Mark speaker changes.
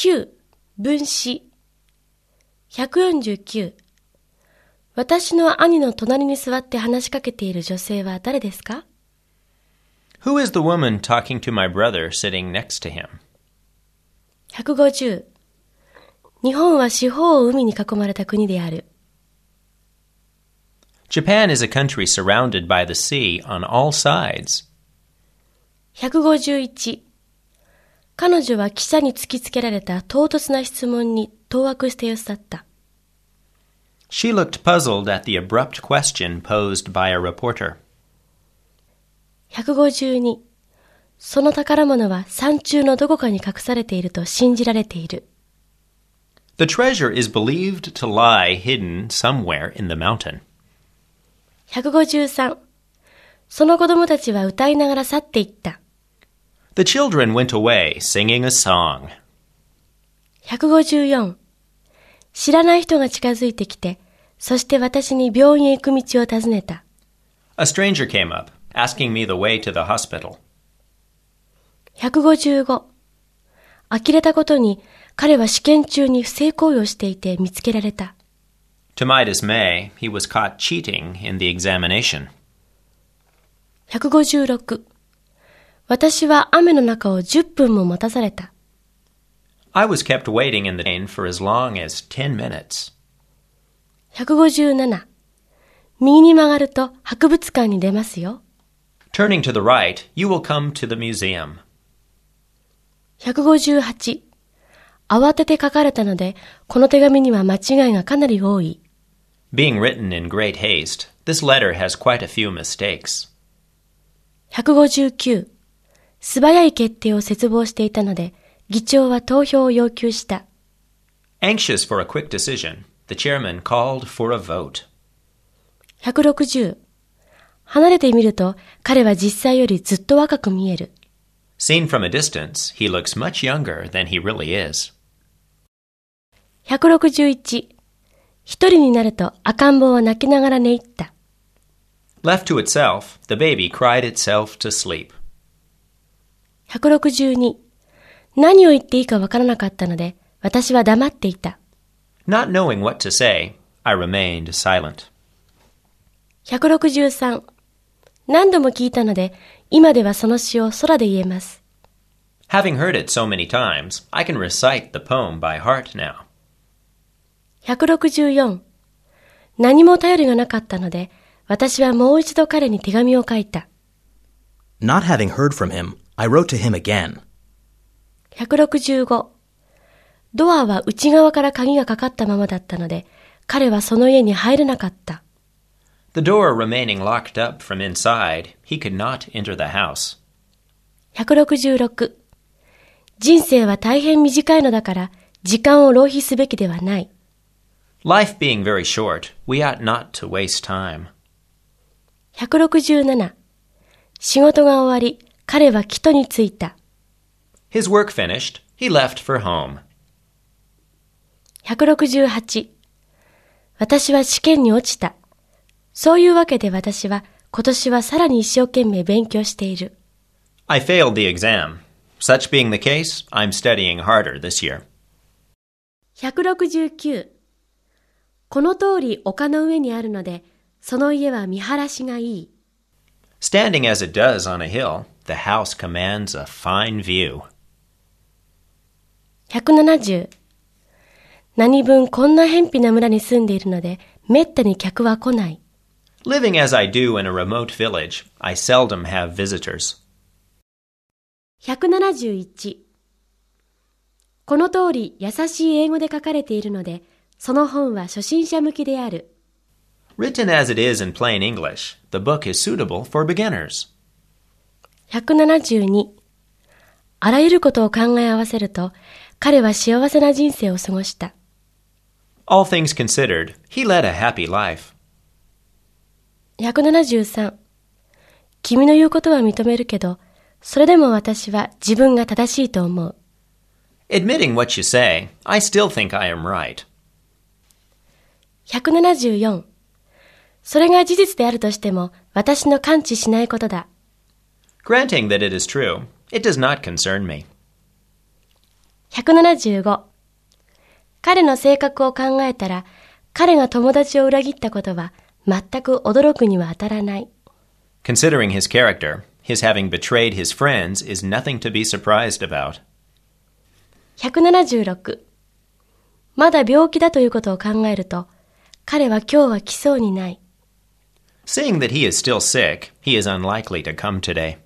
Speaker 1: 9、分詞。149。私の兄の隣に座って話しかけている女性は誰ですか？
Speaker 2: Who is the woman talking to my brother sitting next to him?
Speaker 1: 150。日本は四方を海に囲まれた国である。
Speaker 2: Japan is a country surrounded by the sea on all sides.
Speaker 1: 151。彼女は記者に突きつけられた唐突な質問に当惑した様子だった。
Speaker 2: She looked puzzled at the abrupt question posed by a reporter.
Speaker 1: 152. その宝物は山中のどこかに隠されていると信じられている。
Speaker 2: The treasure is believed to lie hidden somewhere in the mountain.
Speaker 1: 153. その子供たちは歌いながら去っていった。
Speaker 2: The children went away singing a song.
Speaker 1: 154. 知らない人が近づいてきて、そして私に病院へ行く道を尋ねた。
Speaker 2: A stranger came up, asking me the way to the hospital.
Speaker 1: 155. 呆れたことに、彼は試験中に不正行為をしていて見つけられた。
Speaker 2: To my dismay, he was caught cheating in the examination.
Speaker 1: 156. 私は雨の中を10分も待たされた。
Speaker 2: I was kept waiting in the rain for as long as 10 minutes.
Speaker 1: 157. 右に曲がると博物館に出ますよ。
Speaker 2: Turning to the right, you will come to the museum.
Speaker 1: 158. 慌てて書かれたので、この手紙には間違いがかなり多い。
Speaker 2: Being written in great haste, this letter has quite a few mistakes.
Speaker 1: 159. 素早い決定を切望していたので、議長は投票を要求した。
Speaker 2: Anxious for a quick decision, the chairman called for a vote.
Speaker 1: 160. 離れてみると、彼は実際よりずっと若く見える。
Speaker 2: Seen from a distance, he looks much younger than he really is.
Speaker 1: 161. 一人になると赤ん坊は泣きながら寝入った。
Speaker 2: Left to itself, the baby cried itself to sleep.
Speaker 1: 162. 何を言っていいかわからなかったので、私は黙っていた。
Speaker 2: Not knowing what to say, I remained silent.
Speaker 1: 163. 何度も聞いたので、今ではその詩を空で言えます。
Speaker 2: Having heard it so many times, I can recite the poem by heart now.
Speaker 1: 164. 何も頼りがなかったので、私はもう一度彼に手紙を書いた。
Speaker 3: Not having heard from him, I wrote to him again.
Speaker 1: 165. ドアは内側から鍵がかかったままだったので、彼はその家に入れなかった。
Speaker 2: The door remaining locked up from inside, he could not enter the house.
Speaker 1: 166. 人生は大変短いのだから、時間を浪費すべきではない。
Speaker 2: Life being very short, we ought not to waste time.
Speaker 1: 167. 仕事が終わり、彼は帰途に着いた。
Speaker 2: His work finished, he left for home.
Speaker 1: 168. 私は試験に落ちた。そういうわけで私は今年はさらに一生懸命勉強している。
Speaker 2: I failed the exam. Such being the case, I'm studying harder this year.
Speaker 1: 169. この通り丘の上にあるので、その家は見晴らしがいい。
Speaker 2: Standing as it does on a hill, the house commands a fine view.
Speaker 1: 170. 何分こんな偏僻な村に住んでいるので、めったに客は来ない。
Speaker 2: Living as I do in a remote village, I seldom have visitors.
Speaker 1: 171. この通り優しい英語で書かれているので、その本は初心者向きである。
Speaker 2: Written as it is in plain English, the book is suitable for beginners.
Speaker 1: 172. あらゆることを考え合わせると、彼は幸せな人生を過ごした。
Speaker 2: All things considered, he led a happy life.
Speaker 1: 173. 君の言うことは認めるけど、それでも私は自分が正しいと思う。
Speaker 2: Admitting what you say, I still think I am right.
Speaker 1: 174. それが事実であるとしても、私の関知しないことだ。
Speaker 2: Granting that it is true, it does not concern me.
Speaker 1: 175、彼の性格を考えたら、彼が友達を裏切ったことは全く驚くには当たらない。
Speaker 2: Considering his character, his having betrayed his friends is nothing to be surprised about.
Speaker 1: 176、まだ病気だということを考えると、彼は今日は来そうにない。
Speaker 2: Seeing that he is still sick, he is unlikely to come today.